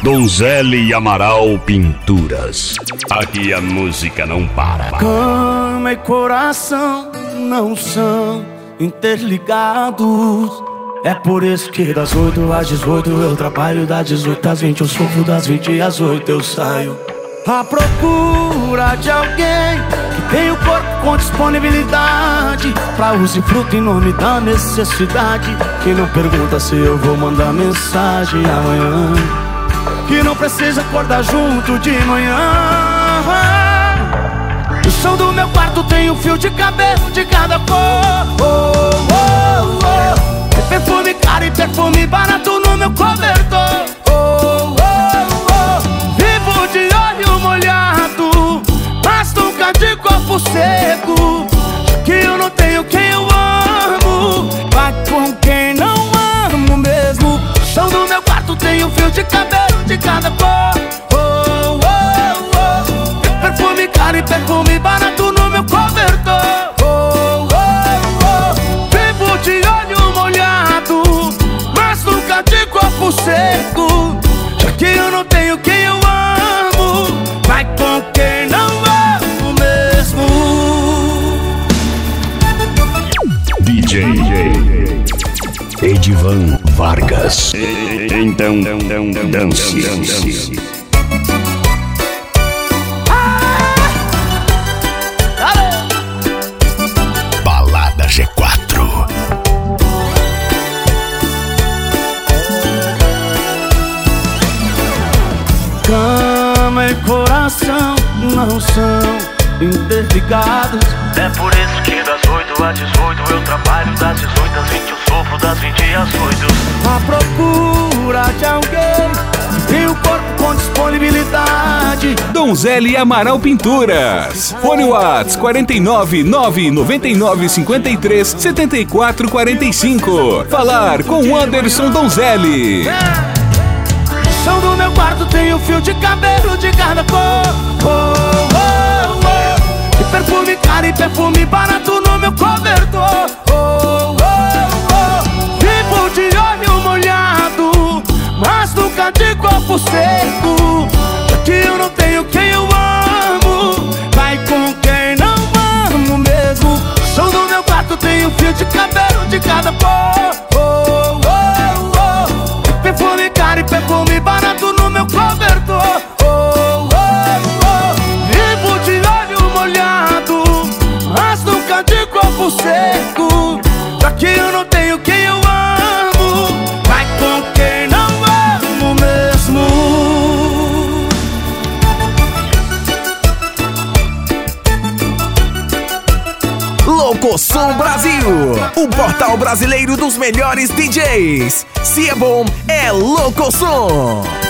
Donzelle e Amaral Pinturas. Aqui a música não para. Cama e coração não são interligados. É por isso que das 8 às 18 eu trabalho, das 18 às 20 eu sofro, das 20 às 8 eu saio à procura de alguém que tem o corpo com disponibilidade pra usufruto em nome da necessidade, que não pergunta se eu vou mandar mensagem amanhã, que não precisa acordar junto de manhã. No chão do meu quarto tem um fio de cabelo de cada cor. Tem perfume caro e perfume barato no meu cobertor. Vivo de olho molhado, mas nunca de corpo seco, já que eu não tenho quem eu amo, vai com quem não amo mesmo. No chão do meu quarto tem um fio de cabelo de cada cor. Tem perfume caro e perfume barato no meu cobertor. Vivo de olho molhado, mas nunca de corpo seco, já que eu não tenho quem eu amo, vai com quem não amo mesmo. DJ Edivan Vargas. Então dance. Balada G4. Cama e coração não são interligados. É por isso que das 8 às 18 eu trabalho, das 18 às 20 eu sofro, das 20 às 8 à procura de alguém que tem o corpo com disponibilidade. Donzelle e Amaral Pinturas. Fone Whats 49 999 53 74 45. Falar com Anderson Donzelle. No chão do meu quarto tem um fio de cabelo de cada cor. E perfume caro e perfume barato no meu cobertor. Vivo de olho molhado, mas nunca de corpo seco, já que eu não tenho quem eu amo, vai com quem não amo mesmo. No chão do meu quarto tem um fio de cabelo de cada cor. Perfume caro e perfume barato no meu cobertor. Vivo de olho molhado, mas nunca de corpo seco, já que eu não tenho quem eu amo, vai com quem não amo mesmo. Locosom Brasil, o portal brasileiro dos melhores DJs. Se é bom, é Locosom.